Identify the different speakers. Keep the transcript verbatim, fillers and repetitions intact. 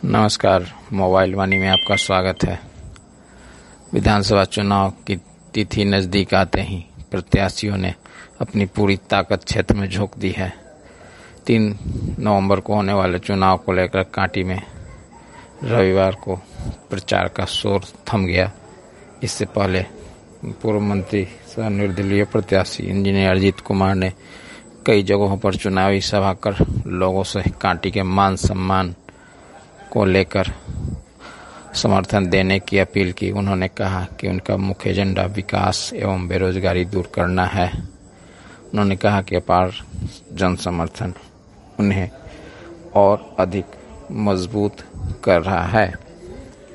Speaker 1: नमस्कार, मोबाइल वाणी में आपका स्वागत है। विधानसभा चुनाव की तिथि नज़दीक आते ही प्रत्याशियों ने अपनी पूरी ताकत क्षेत्र में झोंक दी है। तीन नवंबर को होने वाले चुनाव को लेकर कांटी में रविवार को प्रचार का शोर थम गया। इससे पहले पूर्व मंत्री सह निर्दलीय प्रत्याशी इंजीनियर अजीत कुमार ने कई जगहों पर चुनावी सभा कर लोगों से कांटी के मान सम्मान को लेकर समर्थन देने की अपील की। उन्होंने कहा कि उनका मुख्य एजेंडा विकास एवं बेरोजगारी दूर करना है। उन्होंने कहा कि अपार जन समर्थन उन्हें और अधिक मजबूत कर रहा है।